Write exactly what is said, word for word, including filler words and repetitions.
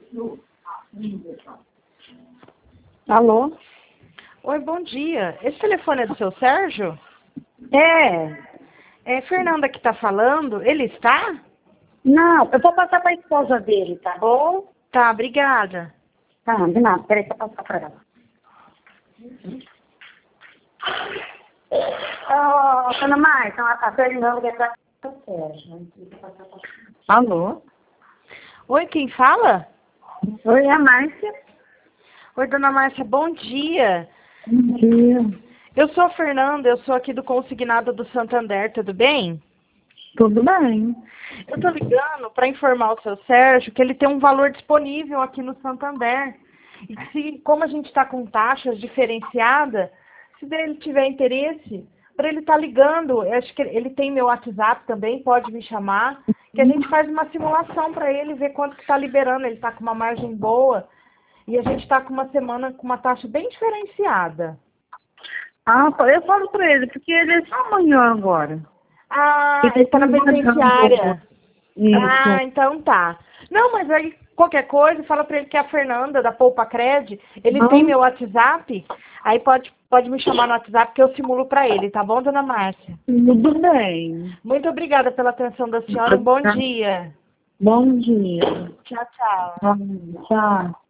Alô? Oi, bom dia. Esse telefone é do seu Sérgio? É. É Fernanda que está falando. Ele está? Não, eu vou passar para a esposa dele, tá bom? Tá, obrigada. Tá, de nada. Peraí que eu vou passar para ela. Ô, dona Marta, a Fernanda quer falar com o Sérgio. Alô? Oi, quem fala? Oi, é a Márcia. Oi, dona Márcia, bom dia. Bom dia. Eu sou a Fernanda, eu sou aqui do Consignado do Santander, tudo bem? Tudo bem? Eu tô ligando para informar o seu Sérgio que ele tem um valor disponível aqui no Santander. E que se, como a gente está com taxas diferenciadas, se ele tiver interesse, para ele estar ligando, eu acho que ele tem meu WhatsApp também, pode me chamar, que a gente faz uma simulação para ele ver quanto que está liberando. Ele está com uma margem boa e a gente está com uma semana com uma taxa bem diferenciada. Ah, eu falo para ele, porque ele é só amanhã agora. Ah, ele está na penitenciária. Ah, então tá. Não, mas aí qualquer coisa, fala pra ele que é a Fernanda da Poupa Cred, ele Não. tem meu WhatsApp, aí pode, pode me chamar no WhatsApp que eu simulo pra ele, tá bom, dona Márcia? Tudo bem. Muito obrigada pela atenção da senhora, um bom dia. Bom dia. Tchau, tchau. Bom, tchau.